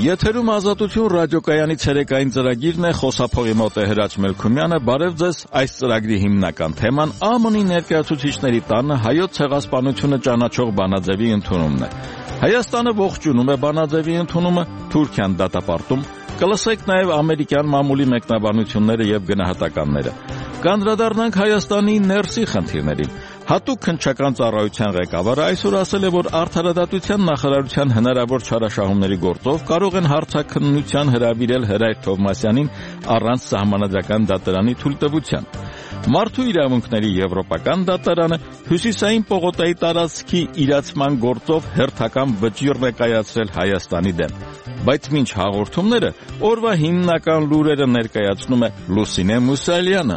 Եթերում Ազատություն ռադիոկայանի ցերեկային ծրագիրն է, խոսափողի մոտ է Հրաչ Մելքումյանը։ Բարև ձեզ։ Այս ծրագրի հիմնական թեման ԱՄՆ-ի ներկայացուցիչների տանը հայոց ցեղասպանությունը ճանաչող բանաձևի ընդունումն է։ Հայաստանը ողջունում է բանաձևի ընդունումը, Թուրքիան դատապարտում։ Կլսեք նաև ամերիկյան մամուլի մեկնաբանությունները եւ գնահատականները։ Կանդրադառնանք Հայաստանի ներսի խնդիրներին։ Հատուկ քննչական ծառայության ղեկավարը այսօր ասել է, որ Արդարադատության նախարարության հնարավոր չարաշահումների գործով կարող են հարցաքննության հրավիրել Հրայր Թովմասյանին առանց սահմանադրական դատարանի թույլտվության։ Մարդու իրավունքների եվրոպական դատարանը Հյուսիսային պողոտայի տարածքի իրացման գործով հերթական վճիռ է կայացրել Հայաստանի դեմ։ Բայց մինչ հաղորդումները օրվա հիմնական լուրերը ներկայացնում է Լուսինե Մուսալյանը։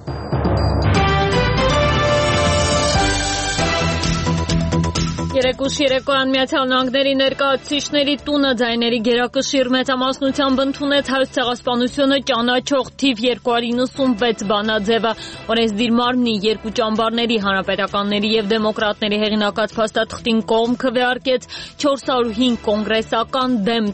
Երեկոյան Միացյալ Նահանգների ներկայացուցիչների տունը ձայների գերակշիռ մեծամասնությամբ ընդունեց հայոց ցեղասպանությունը ճանաչող թիվ 296 բանաձևը։ Օրենսդիր մարմնի երկու ճամբարների, հանրապետականների եւ դեմոկրատների հեղինակած փաստաթղթին կողմ քվեարկեց 405 կոնգրեսական դեմ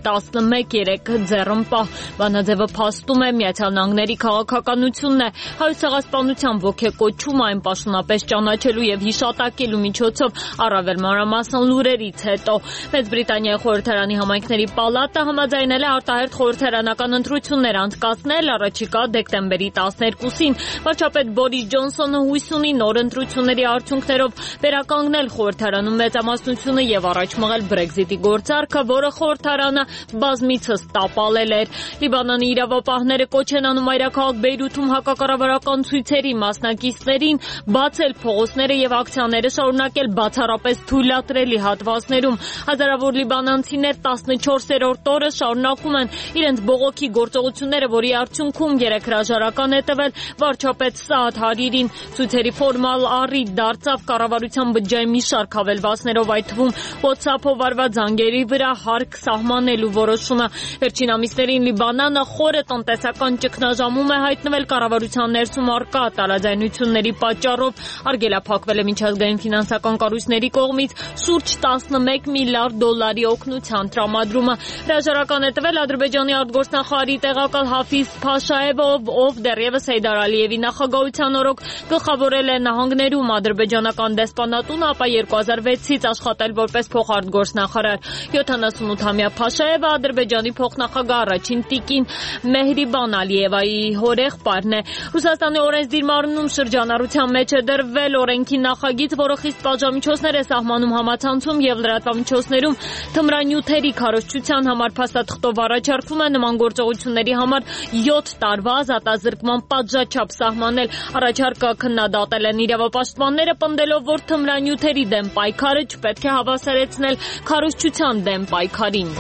11 ձեռնպահ։ Բանաձևը փաստում է Միացյալ Նահանգների քաղաքականությունն է, հայոց ցեղասպանության ոգեկոչումը այն պաշտոնապես ճանաչելու եւ հիշատակելու միջոցով առավել մանրամասն լուրերից հետո Մեծ Բրիտանիայի խորհրդարանի համայնքների պալատը համաձայնել է արտահերթ խորհրդարանական ընտրություններ անցկացնել առաջիկա դեկտեմբերի 12-ին։ Վարչապետ Բորիս Ջոնսոնը հույս ունի նոր ընտրությունների արդյունքներով վերականգնել խորհրդարանում մեծամասնությունը եւ առաջ մղել Brexit-ի գործարքը, որը խորհրդարանը բազմիցս տապալել էր։ Լիբանանի իրավապահները կոչ են անում մայրաքաղաք Բեյրութում հակակառավարական ցույցերի մասնակիցներին բացել փողոցները եւ ակցիաները շարունակել բացառապես թույլատրելի հատվածներում։ Հազարավոր լիբանանցիներ 14-րդ օրը շարունակում են իրենց բողոքի գործողությունները, որի արդյունքում 3 հրաժարական է տվել վարչապետ Սաադ Հարիրին։ Ցույցերի ֆորմալ առիթ դարձավ կառավարության բջջային մի շարք հավելվածներով, այդ թվում WhatsApp-ով արված զանգերի վրա հարկ սահմանելու որոշումը։ Վերջին ամիսներին Լիբանանը խորը տնտեսական ճգնաժամում է հայտնվել կառավարության ներսում առկա տարաձայնությունների պատճառով։ Արգելափակվել է միջազգային ֆինանսական կառույցների կողմից շուրջ 11 միլիարդ դոլարի օգնության տրամադրումը։ Հրաժարական է տվել Ադրբեջանի արտգործնախարարի տեղակալ Հաֆիզ Փաշաևը, ով դեռևս Հեյդար Ալիևի նախագահության օրոք գլխավորել է նահանգներում ադրբեջանական դեսպանատունը, ապա 2006-ից աշխատել որպես փոխարտգործնախարար։ 78-ամյա Փաշաևը Ադրբեջանի փոխնախագահ առաջին տիկին Մեհրիբան Ալիևայի հորեղբայրն է։ Ռուսաստանի օրենսդիր մարմնում շրջանառության մեջ է դրվել օրենքի նախագիծ, որը խիստ պատժամիջոցներ է սահմանում համացանցում եւ լրատվամիջոցներում թմրանյութերի քարոզչության համար փաստաթղթով առաջարկվում է նման գործողությունների համար 7 տարվա ազատազրկման պատժաչափ սահմանել։ Առաջարկը քննադատել են իրավապաշտպանները, պնդելով, որ թմրանյութերի դեմ պայքարը չպետք է հավասարեցնել քարոզչության դեմ պայքարին։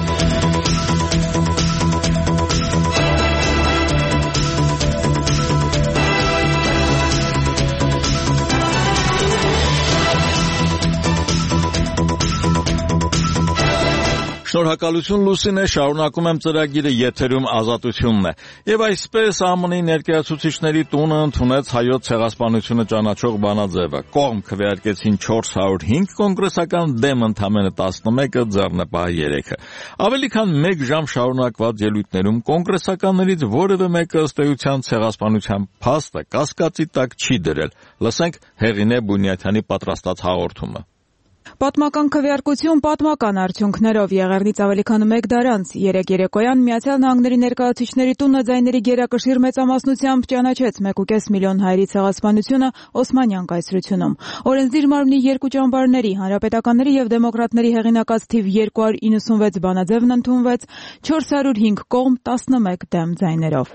Շնորհակալություն Լուսինե, շարունակում եմ ծրագիրը, եթերում Ազատությունն է։ Եվ այսպես ԱՄՆ-ի ներկայացուցիչների տունը ընդունեց հայոց ցեղասպանությունը ճանաչող բանաձևը։ Կողմ քվեարկեցին 405 կոնգրեսական, դեմ ընդամենը 11-ը, ձեռնպահ 3-ը։ Ավելի քան 1 ժամ շարունակված ելույթներում կոնգրեսականներից որևէ մեկը ըստ էության ցեղասպանության փաստը կասկածի տակ չի դրել։ Լսենք Հեղինե Բունյաթյանի պատրաստած հաղորդումը։ Պատմական քվեարկություն պատմական արդյունքներով եղեռնից ավելի քան 1 դար անց երեկոյան Միացյալ Նահանգների ներկայացուցիչների տունը ձայների գերակշիռ մեծամասնությամբ ճանաչեց 1.5 միլիոն հայերի ցեղասպանությունը Օսմանյան կայսրությունում։ Օրենսդիր մարմնի երկու ճամբարների, հանրապետականների եւ դեմոկրատների հեղինակած թիվ 296 բանաձևն ընդունվեց 405 կողմ 11 դեմ ձայներով։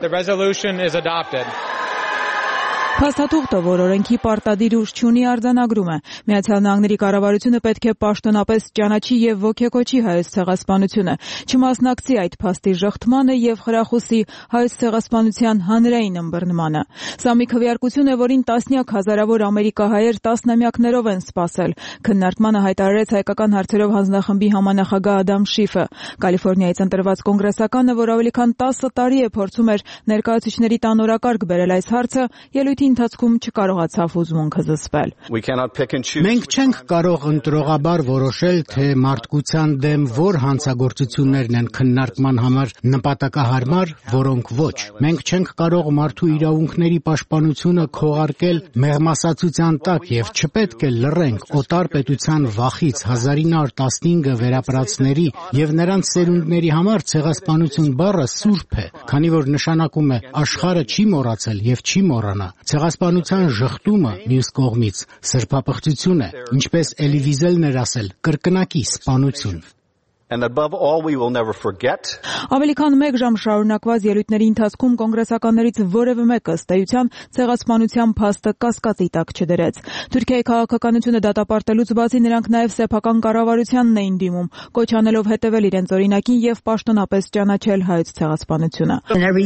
Փաստաթուղթը, որ օրենքի պարտադիր ուժ չունի, արձանագրում է. Միացյալ Նահանգների կառավարությունը պետք է պաշտոնապես ճանաչի եւ ոգեկոչի հայոց ցեղասպանությունը, չմասնակցի այդ փաստի ժխտմանը եւ խրախուսի հայոց ցեղասպանության հանրային ըմբռնմանը։ Սա մի քվեարկություն է, որին տասնյակ հազարավոր ամերիկահայեր տասնամյակներով են սպասել։ Քննարկմանը հայտարարեց հայկական հարցերով հանձնախմբի համանախագահ Ադամ Շիֆը։ Կալիֆոռնիայից ընտրված կոնգրեսականը, որ ավելի քան 10 տարի է փորձում էր ներկայացուցիչների տան օրակարգ բերել այս հարցը, ելույթի որպեսզի ընթացքում չկարողացավ հուզմունքը զսպել։ Մենք չենք կարող ընտրողաբար որոշել, թե մարդկության դեմ որ հանցագործություններն են քննարկման համար նպատակահարմար, որոնք ոչ։ Մենք չենք կարող մարդու իրավունքների պաշտպանությունը քողարկել մեղմասացության տակ եւ չպետք է լռենք օտար պետության վախից 1915 վերապրածների եւ նրանց սերունդների համար ցեղասպանություն բառը սուրբ է, քանի որ նշանակում է աշխարհը չի մոռացել եւ չի մոռանա։ Ցեղասպանության ժխտումը մյուս կողմից սրբապղծություն է, ինչպես Էլի Վիզելն էր ասել, կրկնակի սպանություն։ Ավելի քան 1 ժամ շարունակված ելույթների ընթացքում կոնգրեսականներից որևէ մեկը ըստ էության ցեղասպանության փաստը կասկածի տակ չդրեց։ Թուրքիայի քաղաքականությունը դատապարտելուց բացի նրանք նաև սեփական կառավարությանն էին դիմում, կոչ անելով հետևել իրենց օրինակին եւ պաշտոնապես ճանաչել հայոց ցեղասպանությունը։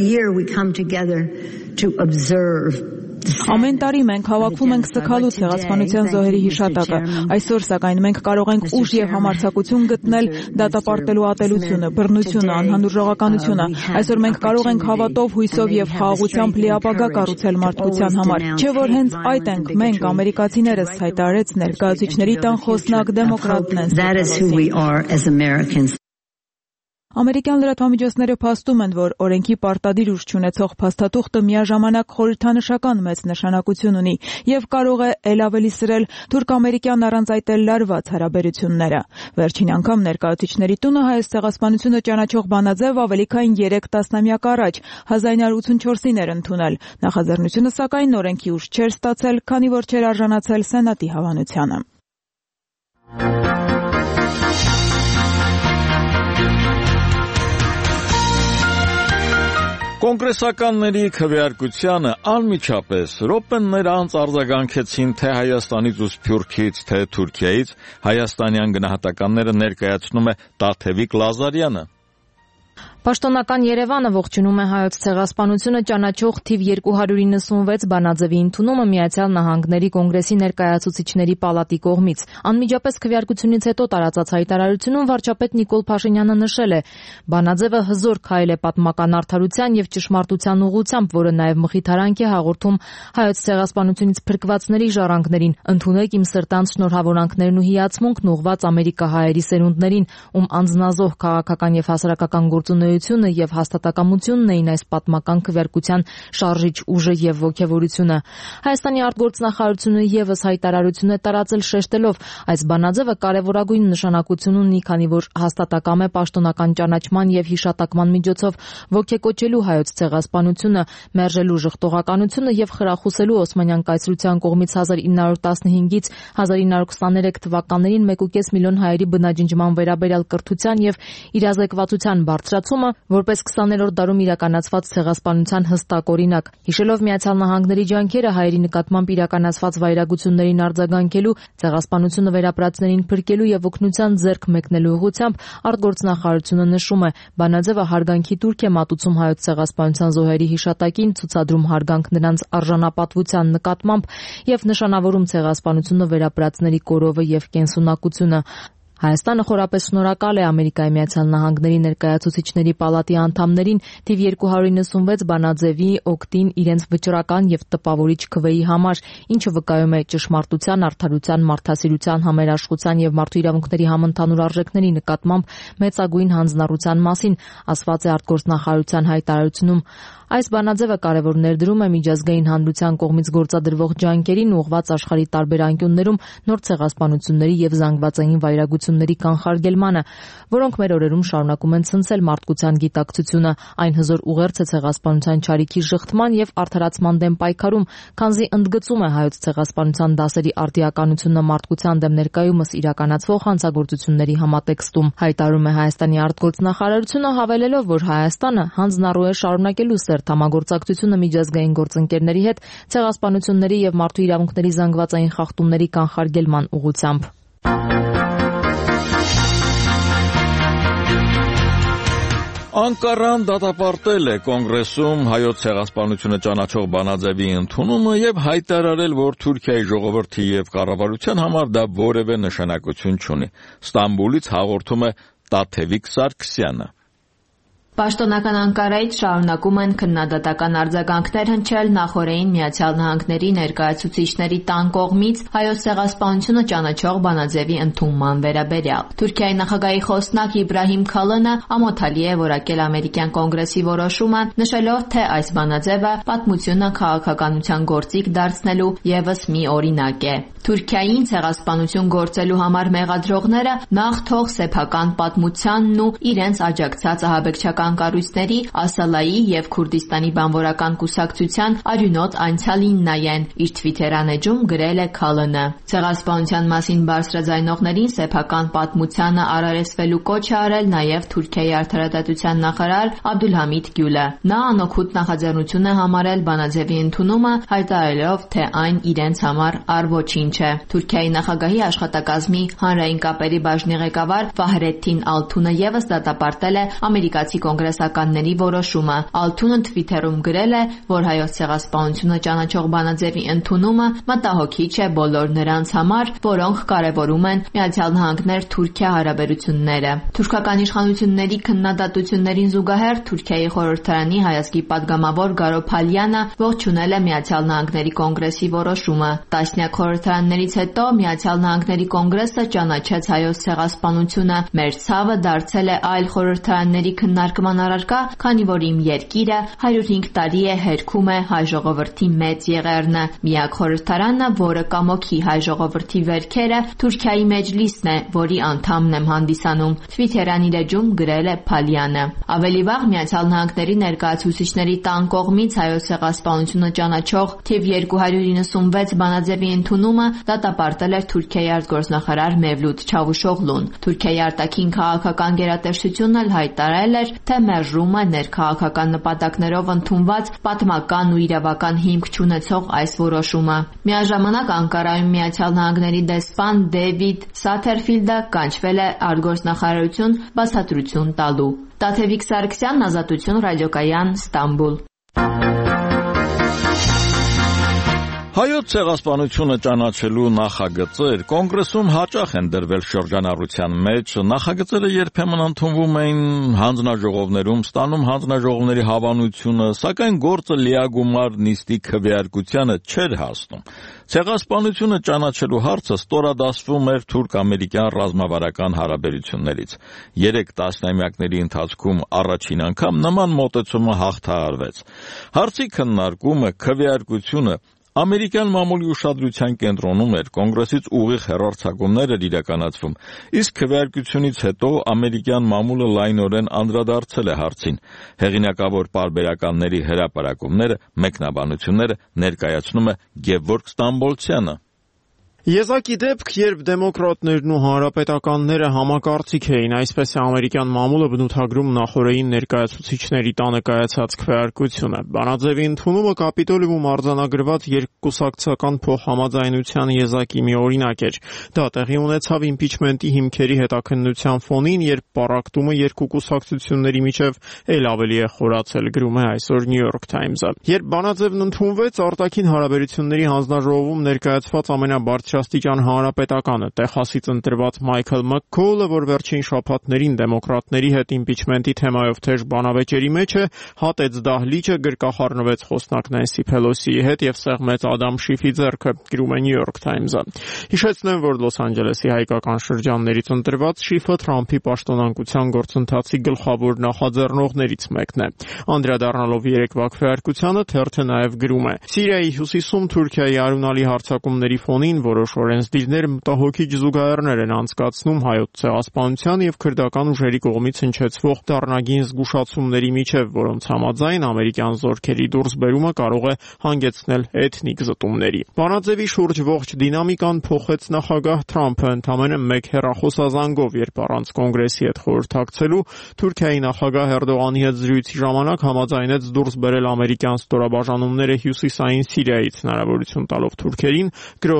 Ամեն տարի մենք հավաքվում ենք սգալու ցեղասպանության զոհերի հիշատակը։ Այսօր սակայն մենք կարող ենք ուժ եւ համարձակություն գտնել դատապարտելու ատելությունը, բռնությունը, անհանդուրժողականությունը։ Այսօր մենք կարող ենք հավատով, հույսով եւ խաղաղությամբ լի ապագա կառուցել մարդկության համար։ Չէ՞ որ հենց այդ ենք մենք ամերիկացիներս, հայտարարեց ներկայացուցիչների տան խոսնակ դեմոկրատ Նենսի։ Ամերիկյան լրատվամիջոցները փաստում են, որ օրենքի պարտադիր ուժ չունեցող փաստաթուղթը միաժամանակ խորհրդանշական մեծ նշանակություն ունի եւ կարող է ել ավելի սրել թուրք-ամերիկյան առանց այդ էլ լարված հարաբերությունները։ Վերջին անգամ ներկայացուցիչների տունը հայոց ցեղասպանությունը ճանաչող բանաձև ավելի քան 3 տասնամյակ առաջ 1984-ին էր ընդունել։ Նախաձեռնությունը սակայն օրենքի ուժ չէր ստացել, քանի որ չէր արժանացել սենատի հավանությանը։ Կոնգրեսականների քվեարկությանը անմիջապես րոպեներ անց արձագանքեցին թե Հայաստանից ու Սփյուռքից, թե Թուրքիայից հայաստանյան գնահատականները ներկայացնում է Տաթևիկ Լազարյանը։ Պաշտոնական Երևանը ողջունում է հայոց ցեղասպանությունը ճանաչող թիվ 296 բանաձևի ընդունումը Միացյալ Նահանգների Կոնգրեսի ներկայացուցիչների պալատի կողմից։ Անմիջապես քվեարկությունից հետո տարածած հայտարարությունում վարչապետ Նիկոլ Փաշինյանը նշել է. «Բանաձևը հզոր քայլ է պատմական արդարության եւ ճշմարտության ուղղությամբ, որը նաեւ մխիթարանք է հաղորդում հայոց ցեղասպանությունից փրկվածների ժառանգներին։ Ընդունեք իմ սրտանց շնորհավորանքներն ու հիացմունքն ուղղված ամերիկահայերի սերունդներին, ում անձնազոհ քաղաքական եւ հասարակական գործունեությունը եւ հաստատակամությունն էին այս պատմական քվեարկության շարժիչ ուժը եւ ոգեվորությունը»։ Հայաստանի արտգործնախարարությունը եւս հայտարարություն է տարածել շեշտելով. «Այս բանաձևը կարեւորագույն նշանակություն ունի, քանի որ հաստատակամ է պաշտոնական ճանաչման եւ հիշատակման միջոցով ոգեկոչելու հայոց ցեղասպանությունը, մերժելու ժխտողականությունը եւ խրախուսելու Օսմանյան կայսրության կողմից 1915-ից 1923 թվականներին 1.5 միլիոն հայերի բնաջնջման վերաբերյալ կրթության եւ իրազեկվածության բարձրացումը, որպես 20-րդ դարում իրականացված ցեղասպանության հստակ օրինակ։ Հիշելով Միացյալ Նահանգների ջանքերը հայերի նկատմամբ իրականացված վայրագություններին արձագանքելու, ցեղասպանությունը վերապրածներին փրկելու եւ օգնության ձեռք մեկնելու ուղղությամբ արտգործնախարարությունը նշում է. «Բանաձևը հարգանքի տուրք է մատուցում հայոց ցեղասպանության զոհերի հիշատակին, ցուցադրում հարգանք նրանց արժանապատվության նկատմամբ եւ նշանավորում ցեղասպանությունը վերապրածների կորովը եւ կենսունակությունը»։ Հայաստանը խորապես շնորհակալ է Ամերիկայի Միացյալ Նահանգների ներկայացուցիչների պալատի անդամներին թիվ 296 բանաձևի օգտին իրենց վճռական եւ տպավորիչ քվեի համար, ինչը վկայում է ճշմարտության, արդարության, մարդասիրության, համերաշխության եւ մարդու իրավունքների համընդհանուր արժեքների նկատմամբ մեծագույն հանձնառության մասին, ասված է արտգործնախարարության հայտարարությունում։ Այս բանաձևը կարևոր ներդրում է միջազգային հանրության կողմից գործադրվող ջանքերին ուղղված աշխարհի տարբեր անկյուններում նոր ցեղասպանությունների եւ զանգվածային վայրագությունների կանխարգելմանը, որոնք մեր օրերում շարունակում են ցնցել մարդկության գիտակցությունը։ Այն հզոր ուղերձ է ցեղասպանության չարիքի ժխտման եւ արդարացման դեմ պայքարում, քանզի ընդգծում է հայոց ցեղասպանության դասերի արդիականությունը մարդկության դեմ ներկայումս իրականացվող հանցագործությունների համատեքստում, հայտարարում է Հայաստանի արտգործնախարարությունը, հավելելով, որ Հայաստանը հանձնառու է շարունակելու համագործակցությունը միջազգային գործընկերների հետ ցեղասպանությունների եւ մարդու իրավունքների զանգվածային խախտումների կանխարգելման ուղղությամբ։ Անկարան դատապարտել է Կոնգրեսում հայոց ցեղասպանությունը ճանաչող բանաձևի ընդունումը եւ հայտարարել, որ Թուրքիայի ժողովրդի եւ կառավարության համար դա որևէ նշանակություն չունի։ Ստամբուլից հաղորդում է Տաթևիկ Սարգսյանը։ Պաշտոնական Անկարայից շարունակում են քննադատական արձագանքներ հնչել նախօրեին Միացյալ Նահանգների ներկայացուցիչների տան կողմից Հայոց ցեղասպանությունը ճանաչող բանաձևի ընդունման վերաբերյալ։ Թուրքիայի նախագահի խոսնակ Իբրահիմ Քալոնը ամոթալի է որակել ամերիկյան կոնգրեսի որոշումը, նշելով, թե այս բանաձևը պատմությունը քաղաքականության գործիք դարձնելու ևս մի օրինակ է։ Թուրքիային ցեղասպանություն գործելու համար մեղադրողները նախ թող սեփական պատմությանն ու իրենց աջակցած ահաբեկչական կառույցների Ասալայի եւ Քուրդիստանի բանվորական կուսակցության արյունոտ անցյալին նայեն, իր Twitter-ան էջում գրել է Քալոնը։ Ցեղասպանության մասին բարձրաձայնողներին սեփական պատմությանը արարեցվելու կոչ է արել նաեւ Թուրքիայի արդարադատության նախարար Աբդուլհամիդ Գյուլը։ Նա անօգուտ նախաձեռնություն է համարել բանաձևի ընդունումը, հայտարարելով, թե այն իրենց համար առոչինչ է։ Թուրքիայի նախագահի աշխատակազմի հանրային կապերի բաժնի ղեկավար Ֆահրեդդին Ալթունը ևս դատապարտել է ամերիկացի կոնգրեսականների որոշումը։ Ալթունը Twitter-ում գրել է, որ Հայոց ցեղասպանությունը ճանաչող բանաձևի ընդունումը մտահոգիչ է բոլոր նրանց համար, որոնք կարևորում են Միացյալ Նահանգներ-Թուրքիա հարաբերությունները։ Թուրքական իշխանությունների քննադատություններին զուգահեռ Թուրքիայի խորհրդարանի հայազգի падգամավոր Գարո Փալյանը ողջունել է Միացյալ Նահանգների կոնգրեսի որոշումը։ Տասնյակ խորհրդարաններից հետո Միացյալ Նահանգների կոնգրեսը ճանաչեց Հայոց ցեղասպանությունը։ Մեր ցավը դարձել է այլ խորհրդարանների քննարկման առարկա, քանի որ իմ երկիրը 105 տարի է հերքում է հայ ժողովրդի մեծ եղեռնը։ Միակ խորհրդարանը, որը կամոքի հայ ժողովրդի վերքերը, Թուրքիայի մեջլիսն է, որի անդամն եմ հանդիսանում։ Twitter-ան իր էջում գրել է Փալյանը։ Ավելի վաղ Միացյալ Նահանգների ներկայացուցիչների տան կողմից Հայոց ցեղասպանությունը ճանաչող թիվ 296 բանաձևի ընդունումը դատապարտել էր Թուրքիայի արտգործնախարար Մևլութ Չավուշօղլուն։ Թուրքիայի արտաքին քաղաքական գերատեսչությունն էլ հայտարարել էր, թե մերժումը ներքաղաքական նպատակներով ընդունված պատմական ու իրավական հիմք չունեցող այս որոշումը։ Միաժամանակ Անկարայում Միացյալ Նահանգների դեսպան Դեվիդ Սաթերֆիլդը կանչվել է արտգործնախարարություն բացատրություն տալու։ Տաթևիկ Սարգսյան, Ազատություն ռադիոկայան, Ստամբուլ։ Հայոց ցեղասպանությունը ճանաչելու նախագծեր կոնգրեսում հաճախ են դրվել շրջանառության մեջ։ Նախագծերը երբեմն ընդունվում էին հանձնաժողովներում, ստանում հանձնաժողովների հավանությունը, սակայն գործը լիագումար նիստի քվեարկությանը չէր հասնում։ Ցեղասպանությունը ճանաչելու հարցը ստորադասվում էր թուրք-ամերիկյան ռազմավարական հարաբերություններից։ 3 տասնամյակների ընթացքում առաջին անգամ նման մոտեցումը հաղթահարվեց։ Հարցի քննարկումը, քվեարկությունը ամերիկյան մամուլի ուշադրության կենտրոնում էր, կոնգրեսից ուղիղ հեռարձակումներ էր իրականացվում, իսկ քվեարկությունից հետո ամերիկյան մամուլը լայնորեն անդրադարձել է հարցին։ Հեղինակավոր պարբերականների հրապարակումները, մեկնաբանությունները ներկայացնում է Գևորգ Ստամբոլցյանը։ Եզակի դեպք, երբ դեմոկրատներն ու հանրապետականները համակարծիք էին, այսպես է ամերիկյան մամուլը բնութագրում նախօրեին ներկայացուցիչների տանը կայացած քվեարկությունը։ Բանաձևի ընդունումը Կապիտոլիում արձանագրված երկկուսակցական փոխհամաձայնության եզակի մի օրինակ էր։ Դա տեղի ունեցավ իմպիչմենտի հիմքերի հետաքննության ֆոնին, երբ պառակտումը երկու կուսակցությունների միջև էլ ավելի է խորացել, գրում է այսօր New York Times-ը։ Երբ բանաձևն ընդունվեց, արտաքին հարաբերությունների հանձնաժողովում ներկայացված ամենաբարձրաստիճան հանրապետականը Տեխասից ընտրված Մայքլ Մաքքոլը, որ վերջին շաբաթներին դեմոկրատների հետ իմպիչմենտի թեմայով թեժ բանավեճերի մեջ է, հատեց դահլիճը, գրկախառնվեց խոսնակ Նենսի Փելոսիի հետ եւ սեղմեց Ադամ Շիֆի ձեռքը, գրում է New York Times-ը։ Հիշեցնեմ, որ Լոս Անջելեսի հայկական շրջաններից ընտրված Շիֆը Թրամփի պաշտոնանկության գործընթացի գլխավոր նախաձեռնողներից մեկն է։ Անդրադառնալով երեկվա քվեարկությանը, թերթը նաեւ գրում է. Սիրիայի հյուսիսում Թուրքիայի արյունալի հարձակումների ֆոնին որոշ օրենսդիրներ մտահոգիչ զուգահեռներ են անցկացնում Հայոց ցեղասպանության եւ քրդական ուժերի կողմից հնչեցվող դառնագին զգուշացումների միջև, որոնց համաձայն ամերիկյան զորքերի դուրսբերումը կարող է հանգեցնել էթնիկ զտումների։ Բանաձևի շուրջ ողջ դինամիկան փոխեց նախագահ Թրամփը ընդամենը մեկ հեռախոսազանգով, երբ առանց կոնգրեսի հետ խորհրդակցելու Թուրքիայի նախագահ Էրդողանի հետ զրույցի ժամանակ համաձայնեց դուրս բերել ամերիկյան ստորաբաժանումները հյուսիսային Սիրիայից, հնարավորություն տալով թուրքերին գրոհել տարածաշրջանային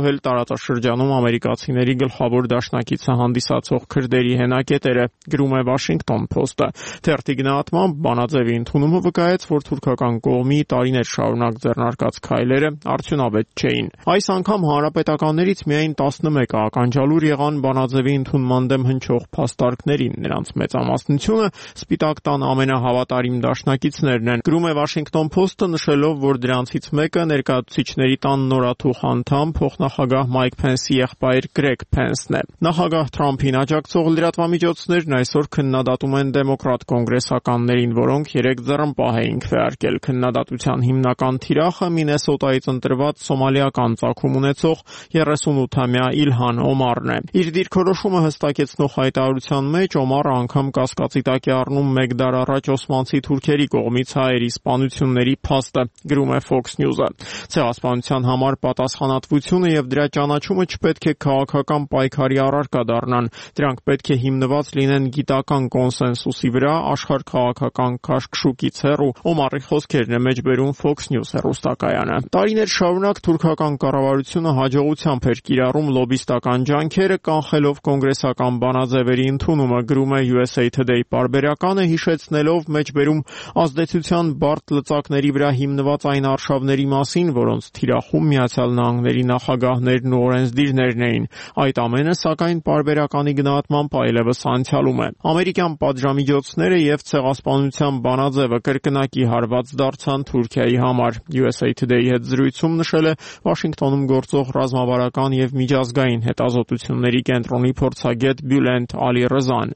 տարածաշրջանում ամերիկացիների գլխավոր դաշնակիցը հանդիսացող քրդերի հենակետերը, գրում է Washington Post-ը։ Թերթի գնահատմամբ Բանաձևի ընդունումը վկայեց, որ թուրքական կողմի տարիներ շարունակ ձեռնարկած քայլերը արդյունավետ չէին։ Այս անգամ հանրապետականներից միայն 11-ը ականջալուր եղան Բանաձևի ընդունման դեմ հնչող փաստարկներին։ Նրանց մեծամասնությունը Սպիտակ տան ամենահավատարիմ դաշնակիցներն են։ Գրում է Washington Post-ը, նշելով, որ դրանցից մեկը ներկայացուցիչների տան նորաթուխ անդամ փոխնախագահ Մայք Փենսի եղբայր Գրեգ Փենսն է։ Նախագահ Թրամփին աջակցող լրատվամիջոցներն այսօր քննադատում են դեմոկրատ կոնգրեսականներին, որոնք 3 ձեռնպահ էին քվեարկել։ Քննադատության հիմնական թիրախը Մինեսոտայից ընտրված սոմալիական ծագում ունեցող 38-ամյա Իլհան Օմարն է։ Իր դիրքորոշումը հստակեցնող հայտարարության մեջ Օմարը անգամ կասկածի տակ է առնում 1 դար առաջ օսմանցի թուրքերի կողմից հայերի սպանությունների փաստը, գրում է Fox News-ը։ Ցեղասպանության համար պատասխանատվությունը եւ դրա ճանաչումը չպետք է քաղաքական պայքարի առարկա դառնան։ Դրանք պետք է հիմնված լինեն գիտական կոնսենսուսի վրա, աշխարհ-քաղաքական քաշքշուկից հեռու։ Օմարի խոսքերն է մեջբերում Fox News հեռուստակայանը։ Տարիներ շարունակ թուրքական կառավարությունը հաջողությամբ էր կիրառում լոբիստական ջանքերը, կանխելով կոնգրեսական բանաձևերի ընդունումը, գրում է USA Today պարբերականը, հիշեցնելով մեջբերում ազդեցության բարդ լծակների վրա հիմնված այն արշավների մասին, որոնց թիրախում Միացյալ Նահանգների նախագահներն ու օրենսդիրներն էին։ Այդ ամենը, սակայն, պարբերականի գնահատմամբ այլևս անցյալում է։ Ամերիկյան պատժամիջոցները եւ ցեղասպանության բանաձևը կրկնակի հարված դարձան Թուրքիայի համար։ USA Today-ի հետ զրույցում նշել է Վաշինգտոնում գործող ռազմավարական եւ միջազգային հետազոտությունների կենտրոնի փորձագետ Բյուլենտ Ալի-Ռզան։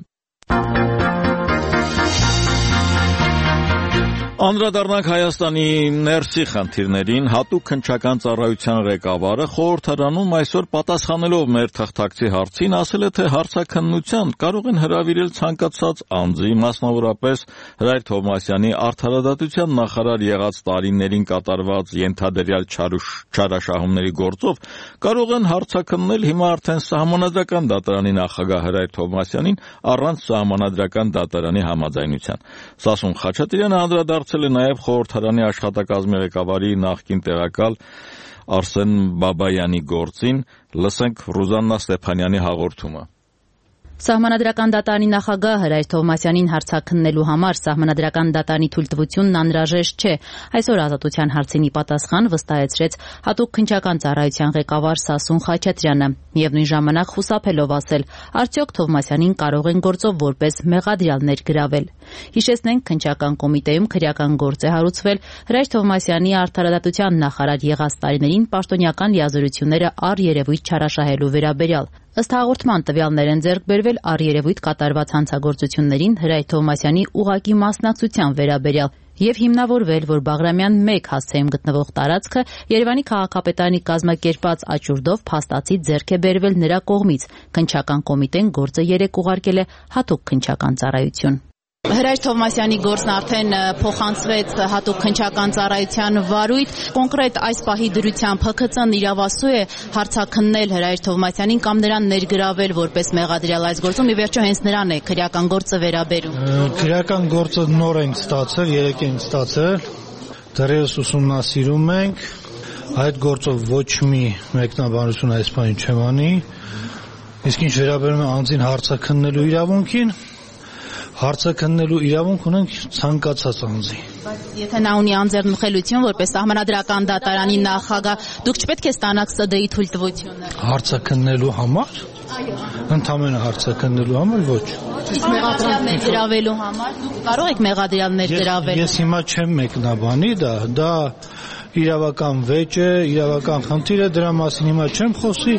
Անդրադառնանք Հայաստանի ներսի խնդիրներին, հատուկ քննչական ծառայության ղեկավարը խորհրդարանում այսօր պատասխանելով մեր թղթակցի հարցին ասել է, թե հարցաքննության կարող են հրավիրել ցանկացած անձի, մասնավորապես Հրայր Թովմասյանի արդարադատության նախարար եղած տարիներին կատարված ենթադրյալ չարաշահումների գործով կարող են հարցաքննել հիմա արդեն Սահմանադրական դատարանի նախագահ Հրայր Թովմասյանին առանց Սահմանադրական դատարանի համաձայնության։ Սասուն Խաչատրյանը անդրադարձել է նաև խորհրդարանի աշխատակազմի ղեկավարի նախկին տեղակալ Արսեն Բաբայանի գործին, լսենք Ռուզաննա Ստեփանյանի հաղորդումը։ Սահմանադրական դատարանի նախագահ Հրայր Թովմասյանին հարցաքննելու համար Սահմանադրական դատարանի թույլտվությունն անհրաժեշտ չէ։ Այսօր Ազատության հարցինի պատասխան վստահեցրեց հատուկ քննչական ծառայության ղեկավար Սասուն Խաչատրյանը, միևնույն ժամանակ խուսափելով ասել, արդյոք Թովմասյանին կարող են գործով որպես մեղադրյալ ներգրավել։ Հիշեցնենք, քննչական կոմիտեում քրեական գործ է հարուցվել Հրայր Թովմասյանի արդարադատության նախարար եղած տարիներին պաշտոնյական լիազորությունները առերևույթ չարաշահելու վերաբերյալ։ Ըստ հաղորդման տվյալներ են ձեռք բերվել առերևույթ կատարված հանցագործություններին Հրայր Թովմասյանի ուղղակի մասնակցության վերաբերյալ եւ հիմնավորվել, որ Բաղրամյան 1 հասցեում գտնվող տարածքը Երևանի քաղաքապետարանի կազմակերպած աճուրդով փաստացի ձեռք է բերվել նրա կողմից։ Քննչական կոմիտեն գործը 3 ուղարկել է հատուկ քննչական ծառայություն։ Հրայր Թովմասյանի գործն արդեն փոխանցվեց հատուկ քննչական ծառայության վարույթ։ Կոնկրետ այս պահի դրությամբ ՀՔԾ-ն իրավասու է հարցաքննել Հրայր Թովմասյանին կամ նրան ներգրավել որպես մեղադրյալ այս գործում։ Ի վերջո հենց նրան է քրեական գործը վերաբերում։ Քրեական գործը նոր ենք ստացել, 3 ենք ստացել։ Դեռևս ուսումնասիրում ենք։ Այդ գործով ոչ մի մեկնաբանություն այս բանի չեմ անի։ Իսկ ինչ վերաբերում է անձին հարցաքննելու իրավունքին, հարցաքննելու իրավունք ունենք ցանկացած անձի։ Բայց եթե նա ունի անձեռնմխելիություն որպես Սահմանադրական դատարանի նախագահ, դուք չպետք է ստանաք ՍԴ-ի թույլտվությունը։ Հարցաքննելու համար։ Այո։ Ընդամենը հարցաքննելու համար ոչ։ Իսկ մեղադրյալ ներգրավելու համար դուք կարող եք մեղադրյալ ներգրավել։ Ես հիմա չեմ մեկնաբանի դա իրավական վեճ է, իրավական խնդիր է, դրա մասին հիմա չեմ խոսի։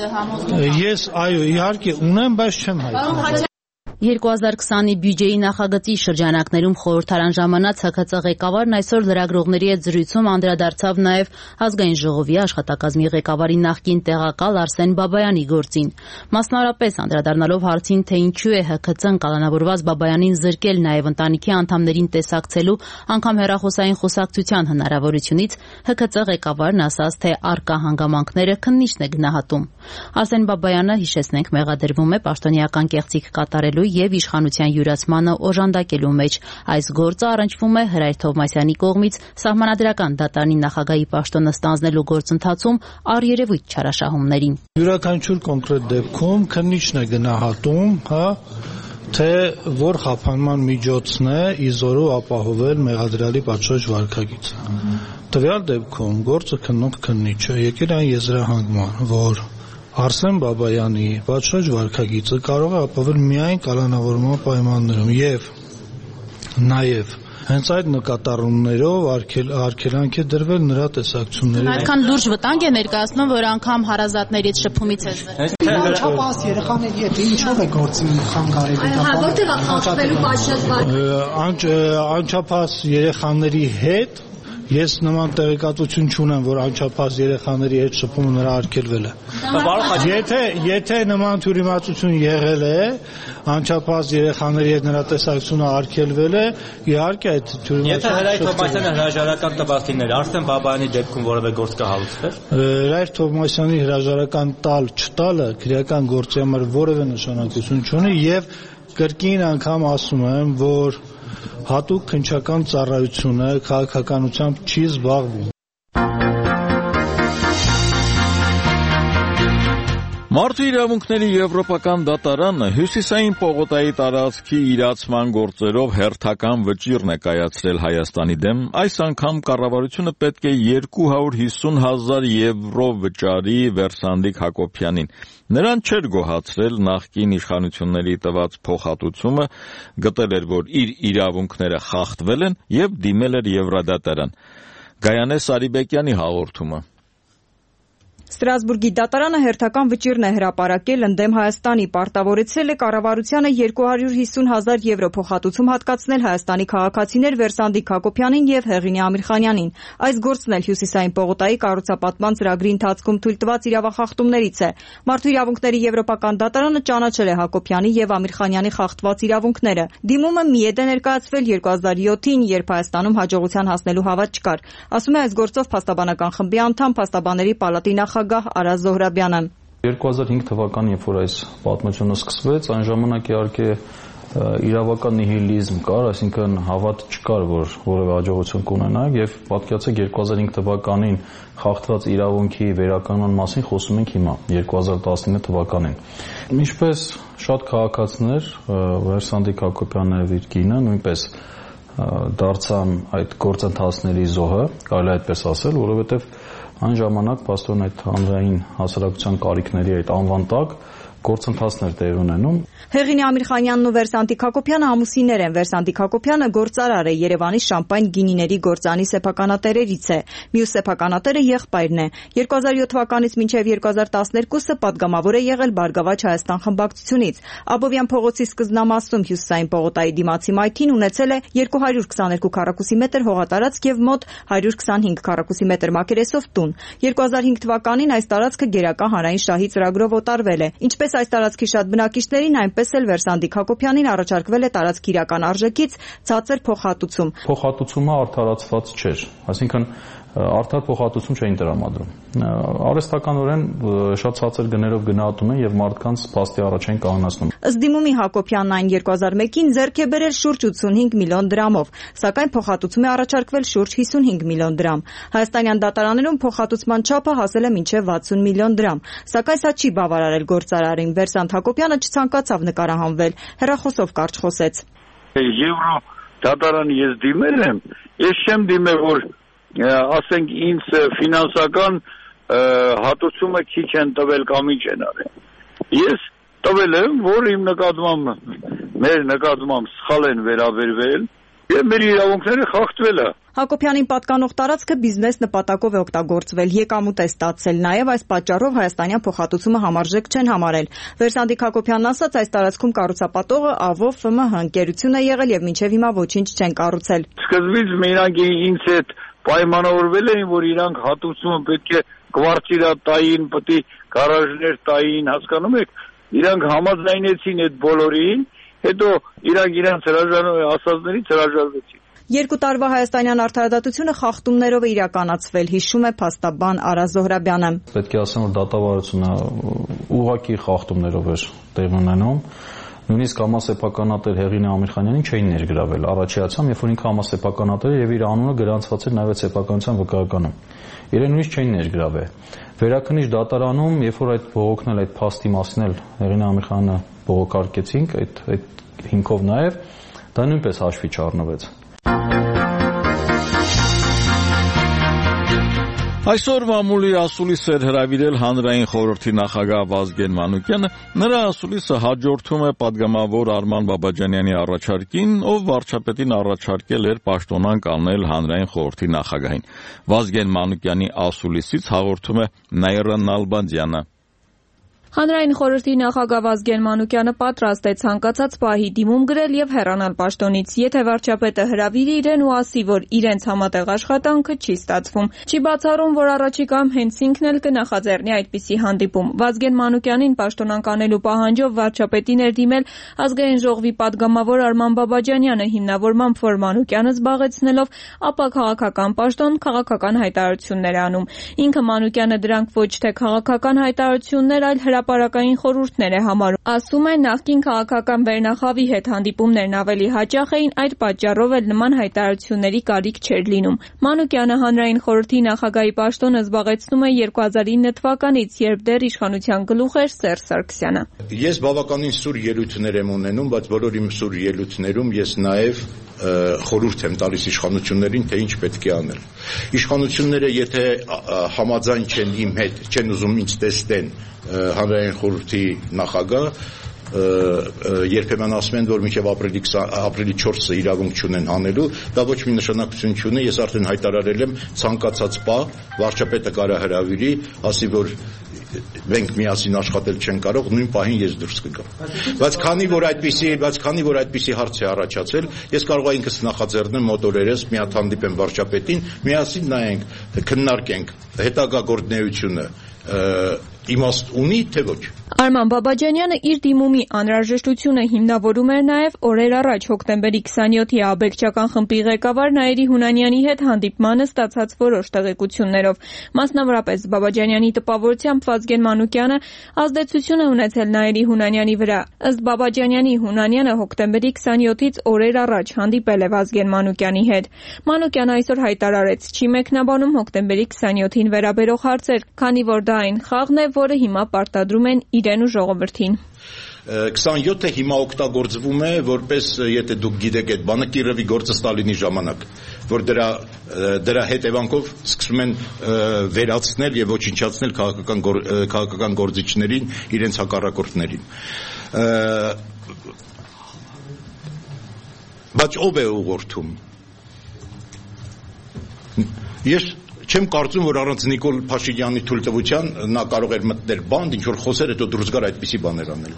Ես այո, իհարկե ունեմ, բայց չեմ հայտնել։ 2020-ի բյուջեի նախագծի շրջանակներում խորհրդարան ժամանած ՀՔԾ ղեկավարն այսօր լրագրողների հետ զրույցում անդրադարձավ նաև ազգային ժողովի աշխատակազմի ղեկավարի նախկին տեղակալ Արսեն Բաբայանի գործին։ Մասնավորապես անդրադառնալով հարցին, թե ինչու է ՀՔԾ-ն կալանավորված Բաբայանին զրկել նաև ընտանիքի անդամներին տեսակցելու, անգամ հեռախոսային խոսակցության հնարավորությունից, ՀՔԾ ղեկավարն ասաց, թե առկա հանգամանքները քննիչն է գնահատում։ Արսեն Բաբայանը, հիշեցնենք, մեղադրվում է պաշտոնեական կեղծիք կատարելու եւ իշխանության յուրացմանը օժանդակելու մեջ։ Այս գործը առնչվում է Հրայր Թովմասյանի կողմից սահմանադրական դատարանի նախագահի պաշտոնը ստանձնելու գործընթացում առերևույթ չարաշահումներին։ Յուրաքանչյուր կոնկրետ դեպքում քննիչն է գնահատում, թե որ խափանման միջոցն է իզորու ապահովել մեղադրյալի պատշաճ վարքագիծը։ Տվյալ դեպքում գործը քննող քննիչը եկել այն եզրահանգման, որ Արսեն Բաբայանի պատշաճ վարքագիծը կարող է ապահովել միայն կալանավորման պայմաններում եւ նաեւ հենց այդ նկատառումներով արգելանք է դրվել նրա տեսակցությունների։ Այդքան լուրջ վտանգ է ներկայացնում, որ անգամ հարազատներից շփումից է զրկվել։ Անչափահաս երեխաների հետ ինչով է գործի խանգարել։ Որտեղ է խախտվելու պատշաճ վարքագիծը։ Անչափահաս երեխաների հետ ես նման տեղեկատվություն չունեմ, որ անչափահաս երեխաների հետ շփումը նրա արգելվել է։ Եթե նման թյուրիմացություն եղել է, անչափահաս երեխաների հետ նրա տեսակցությունը արգելվել է, իհարկե այդ թյուրիմացությունը։ Եթե Հրայր Թովմասյանը հրաժարական տվախիներ, Արսեն Բաբայանի դեպքում որևէ գործ կհալուցվեր։ Հրայր Թովմասյանի հրաժարական տալ-չտալը քրեական գործի համար որևէ նշանակություն չունի եւ կրկին անգամ ասում եմ, որ հատուկ քննչական ծառայությունը քաղաքականությամբ չի զբաղվում։ Մարդու իրավունքների եվրոպական դատարանը հյուսիսային պողոտայի տարածքի իրացման գործերով հերթական վճիռ է կայացրել Հայաստանի դեմ։ Այս անգամ կառավարությունը պետք է 250,000 եվրո վճարի Վերսանդիկ Հակոբյանին։ Նրան չէր գոհացրել նախկին իշխանությունների տված փոխհատուցումը, գտել էր, որ իր իրավունքները խախտվել են եւ դիմել էր Եվրադատարան։ Գայանե Սարիբեկյանի հաղորդումը։ Ստրասբուրգի դատարանը հերթական վճիռն է հրապարակել ընդդեմ Հայաստանի, պարտավորեցրել է կառավարությանը 250,000 եվրո փոխհատուցում հատկացնել Հայաստանի քաղաքացիներ Վերսանդիկ Հակոբյանին եւ Հեղինե Ամիրխանյանին։ Այս գործն էլ Հյուսիսային պողոտայի կառուցապատման ծրագրի ընթացքում թույլ տված իրավախախտումներից է։ Մարդու իրավունքների եվրոպական դատարանը ճանաչել է Հակոբյանի եւ Ամիրխանյանի խախտված իրավունքները։ Դիմումը միետ է ներկայացվել 2007-ին, երբ Հայաստանում հաջողության հասնելու հավատ չկար։ Ասում է այս գործով փաստաբանական խմբի անդամ, փաստաբանների պալատի նախագահ Արա Զոհրաբյանը։ 2005 թվականին, երբ որ այս պատմությունը սկսվեց, այն ժամանակ իհարկե իրավական նիհիլիզմ կար, այսինքն հավատ չկար, որ որևէ հաջողություն կունենայինք, եւ պատկերացրեք 2005 թվականին խախտված իրավունքի վերականգնման մասին խոսում ենք հիմա 2019 թվականին։ Ինչպես շատ քաղաքացիներ, Վերսանդիկ Հակոբյանն եւ իր կինը նույնպես դարձան այդ գործընթացների զոհը, կարելի է այդպես ասել, որովհետեւ այն ժամանակ պաստորն այդ հանրային հասարակության կարիքների այդ անվան տակ գործընթացներ տեղ ունենում։ Հեղինե Ամիրխանյանն ու Վերսանդիկ Հակոբյանը ամուսիններ են։ Վերսանդիկ Հակոբյանը գործարար է, Երևանի շամպայն գինիների գործանի սեփականատերերից է։ Մյուս սեփականատերը եղբայրն է։ 2007 թվականից մինչև 2012-ը պատգամավոր է եղել Բարգավաճ Հայաստան խմբակցությունից։ Աբովյան փողոցի սկզբնամասում Հյուսիսային պողոտայի դիմացի մայթին ունեցել է 222 քառակուսի մետր հողատարածք եւ մոտ 125 քառակուսի մետր մակերեսով տուն։ 2005 թվականին այս տարածքը գերակա հանրային շահի ծրագրով օտարվել է։ Ինչպես այս տարածքի շատ բնակիչներին, այնպես էլ Վերսանդիկ Հակոբյանին առաջարկվել է տարածքի իրական արժեքից ցածր փոխհատուցում։ Փոխհատուցումը արդարացված չէր, այսինքն արդար փոխհատուցում չէին տրամադրում։ Արհեստականորեն շատ ցածր գներով գնահատում են եւ մարդկանց փաստի առաջ են կանգնացնում։ Ըստ դիմումի Հակոբյանն այն 2001-ին ձեռք է բերել շուրջ 85 միլիոն դրամով, սակայն փոխհատուցում է առաջարկվել շուրջ 55 միլիոն դրամ։ Հայաստանյան դատարաններում փոխհատուցման չափը հասել է մինչև 60 միլիոն դրամ, սակայն սա չի բավարարել գործարարին։ Վերսանդ Հակոբյանը չցանկացավ նկարահանվել, հեռախոսով կարճ խոսեց։ Եվրո դատարան ես դիմել եմ, ես չեմ դիմել, որ ասենք ինձ ֆինանսական հատուցումը քիչ են տվել կամ ինչ են արել։ Ես տվել եմ, որ իմ նկատմամբ, մեր նկատմամբ սխալ են վերաբերվել եւ մեր իրավունքները խախտվել է։ Հակոբյանին պատկանող տարածքը բիզնես նպատակով է օգտագործվել, եկամուտ է ստացել, նաև այս պատճառով հայաստանյան փոխհատուցումը համարժեք չեն համարել։ Վերսանդիկ Հակոբյանն ասաց, այս տարածքում կառուցապատողը ԱՎՈ ՖՄՀ ընկերություն է եղել եւ մինչեւ հիմա ոչինչ չեն կառուցել։ Սկզբից մենակ ինձ հետ պայմանավորվել էին, որ իրանք հատուցումը պետք է կվարտիրատային, պետք է գարաժներ տային, հասկանում եք, իրանք համաձայնեցին այդ բոլորին, հետո իրանք ասածներից հրաժարվեցին։ 2 տարվա հայաստանյան արդարադատությունը խախտումներով է իրականացվել, հիշում է փաստաբան Արա Զոհրաբյանը։ Պետք է ասեմ, որ դատավարությունը ուղղակի խախտումներով էր տեղ ունենում։ Նույնիսկ համասեփականատեր Հեղինե Ամիրխանյանին չէին ներգրավել առաջիացամ, երբ որ ինքը համասեփականատեր եւ իր անունը գրանցված էր նաեւ սեփականության վկայականում։ Իրեն նույնիսկ չէին ներգրավել։ Վերաքննիչ դատարանում, երբ որ այդ բողոքնել այդ փաստի մասին էլ Հեղինե Ամիրխանը բողոքարկեցինք, այդ հիմքով նաեւ դա նույնպես հաշվի չառնվեց։ Այսօր մամուլի ասուլիս էր հրավիրել հանրային խորհրդի նախագահ Վազգեն Մանուկյանը, նրա ասուլիսը հաջորդում է падգամավոր Արման Բաբաջանյանի առաջարկին, ով վարչապետին առաջարկել էր պաշտոնանկ անել հանրային խորհրդի նախագահին։ Վազգեն Մանուկյանի ասուլիսից հաղորդում է Նաիրա Նալբանդյանը։ Հանրային խորհրդի նախագահ Վազգեն Մանուկյանը պատրաստ է ցանկացած պահի դիմում գրել եւ հեռանալ պաշտոնից, եթե վարչապետը հրավիրի իրեն ու ասի, որ իրենց համատեղ աշխատանքը չի ստացվում։ Չի բացառում, որ առաջիկայում հենց ինքն էլ կնախաձեռնի այդպիսի հանդիպում։ Վազգեն Մանուկյանին պաշտոնանկ անելու պահանջով վարչապետին էր դիմել Ազգային ժողովի падգամավոր Արման Բաբաջանյանը, հիմնավորմամբ որ Մանուկյանը զբաղեցնելով ապա քաղաքական պաշտոն, քաղաքական հայտարարություններ անում։ Ինքը Մանուկյանը դրանք ոչ թե քաղաքական հայտարարություններ, այլ հրապարակային խորհուրդներ է համարում։ Ասում է, նախկին քաղաքական վերնախավի հետ հանդիպումներն ավելի հաճախ էին, այդ պատճառով էլ նման հայտարարությունների կարիք չէր լինում։ Մանուկյանը հանրային խորհրդի նախագահի պաշտոնը զբաղեցնում է 2009 թվականից, երբ դեռ իշխանության գլուխ էր Սերժ Սարգսյանը։ Ես բավականին սուր ելույթներ եմ ունենում, բայց բոլոր իմ սուր ելույթներում ես նաև խորհուրդ եմ տալիս իշխանություններին, թե ինչ պետք է անել։ Իշխանությունները եթե համաձայն չեն իմ հետ, չեն ուզում ինձ տեսնեն հանրային խորհրդի նախագահ, երբեմն ասում են, որ մինչև ապրիլի 4-ը իրավունք չունեն անելու, դա ոչ մի նշանակություն չունի, ես արդեն հայտարարել եմ ցանկացած պահ վարչապետը կարա հրավիրի, ասի, որ մենք միասին աշխատել չեն կարող, նույն պահին ես դուրս կգամ։ Բայց քանի որ այդպիսի հարց է առաջացել, ես կարող եմ ինքս նախաձեռնեմ մոտորերս, մի հատ հանդիպեմ վարչապետին, միասին նայենք, քննարկենք հետագա գործունեությունը իմաստ ունի, թե ոչ։ Արման Բաբաջանյանը իր դիմումի անհրաժեշտությունը հիմնավորում էր նաև օրեր առաջ հոկտեմբերի 27-ի աբեկչական խմբի ղեկավար Նաիրի Հունանյանի հետ հանդիպմանը ստացած որոշ տեղեկություններով։ Մասնավորապես Բաբաջանյանի տպավորությամբ Վազգեն Մանուկյանը ազդեցություն է ունեցել Նաիրի Հունանյանի վրա։ Ըստ Բաբաջանյանի, Հունանյանը հոկտեմբերի 27-ից օրեր առաջ հանդիպել է Վազգեն Մանուկյանի հետ։ Մանուկյանը այսօր հայտարարեց, չի մեկնաբանում հոկտեմբերի 27-ին վերաբերող հարցեր, քանի որ դա այն խաղն է, որը հիմա պարտադրում են իրեն ու ժողովրդին։ 27-ը հիմա օգտագործվում է որպես, եթե դուք գիտեք այդ բանը, Կիրովի գործը Ստալինի ժամանակ, որ դրա հետևանքով սկսում են վերացնել եւ ոչնչացնել քաղաքական գործիչներին, իրենց հակառակորդներին։ Բայց ով է ուղղորդում։ Ես չեմ կարծում, որ առանց Նիկոլ Փաշինյանի թույլտվության նա կարող էր մտնել բանդ, ինչ որ խոսեր, հետո դուրս գար այդպիսի բաներ անել։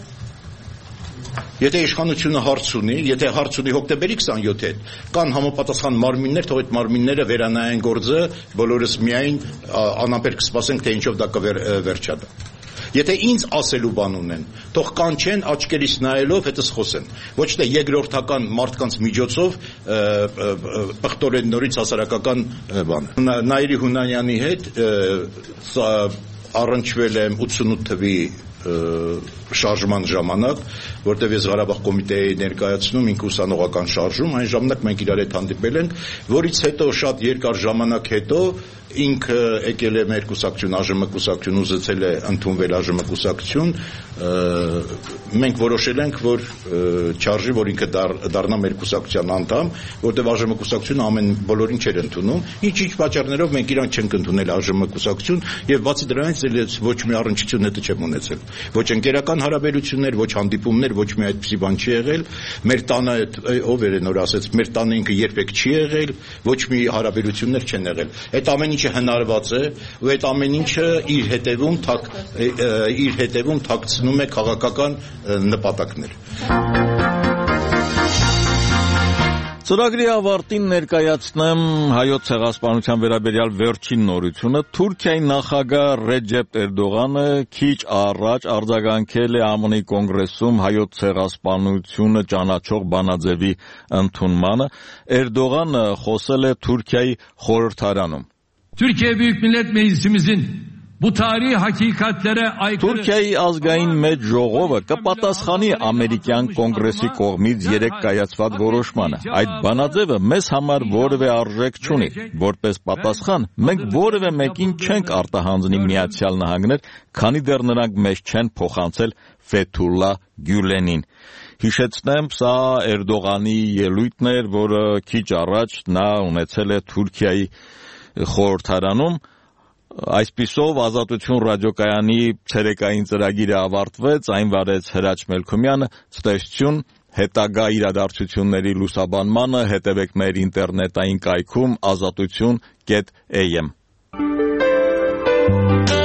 Եթե իշխանությունը հարց ունի, եթե հարց ունի հոկտեմբերի 27-ի հետ, կան համապատասխան մարմիններ, թող այդ մարմինները վերանայեն գործը, բոլորս միայն անապերք կսպասենք, թե ինչով դա կվերջանա։ Եթե ինձ ասելու բան ունեն, թող կանչեն աչքերիս նայելով հետս խոսեն։ Ոչ թե երկրորդական մարդկանց միջոցով պղտորեն նորից հասարակական բան։ Նաիրի Հունանյանի հետ առնչվել եմ 88 թվի շարժման ժամանակ, որտեղ ես Ղարաբաղ կոմիտեի ներկայացնում, ինքը ուսանողական շարժում, այն ժամանակ մենք իրար հետ հանդիպել ենք, որից հետո շատ երկար ժամանակ հետո ինքը եկել է մեր կուսակցություն, ԱԺՄ կուսակցություն, ուզեցել է ընդունվել ԱԺՄ կուսակցություն, մենք որոշել ենք, որ չարժի, որ ինքը դառնա մեր կուսակցության անդամ, որտեղ ԱԺՄ կուսակցությունը ամեն բոլորին չէր ընդունում, ինչ պատճառներով մենք իրան չենք ընդունել ԱԺՄ կուսակցություն, եւ բացի դրանից ոչ մի առնչություն հետը չեմ ունեցել։ Ոչ ընկերական հարաբերություններ, ոչ հանդիպումներ, ոչ մի այդպիսի բան չի եղել։ Մեր տանը ով էր նոր ասեց, մեր տանը ինքը երբեք չի եղել, ոչ մի հարաբերություններ չեն եղել։ Այդ ամեն ինչը հնարված է, ու այդ ամեն ինչը իր հետևում թաքցնում է քաղաքական նպատակներ։ Ծրագրի ավարտին ներկայացնեմ հայոց ցեղասպանության վերաբերյալ վերջին նորությունը։ Թուրքիայի նախագահ Ռեջեփ Էրդողանը քիչ առաջ արձագանքել է ԱՄՆ-ի կոնգրեսում հայոց ցեղասպանությունը ճանաչող բանաձևի ընդունմանը։ Էրդողանը խոսել է Թուրքիայի խորհրդարանում։ Türkiye Büyük Millet Meclisimizin Թուրքիայի ազգային մեծ ժողովը կպատասխանի ամերիկյան կոնգրեսի կողմից երեկ կայացված որոշմանը։ Այդ բանաձևը մեզ համար որևէ արժեք չունի։ Որպես պատասխան, մենք որևէ մեկին չենք արտահանձնի Միացյալ Նահանգներ, քանի դեռ նրանք մեզ չեն փոխանցել Ֆեթուլլա Գյուլենին։ Հիշեցնեմ, սա Էրդողանի ելույթն էր, որը քիչ առաջ նա ունեցել է Թուրքիայի խորհրդարանում։ Այսպիսով Ազատություն ռադիոկայանի ցերեկային ծրագիրը ավարտվեց, այն վարեց Հրաչ Մելքումյանը, ցտեսություն, հետագա իրադարձությունների լուսաբանմանը հետևեք մեր ինտերնետային կայքում azatutun.am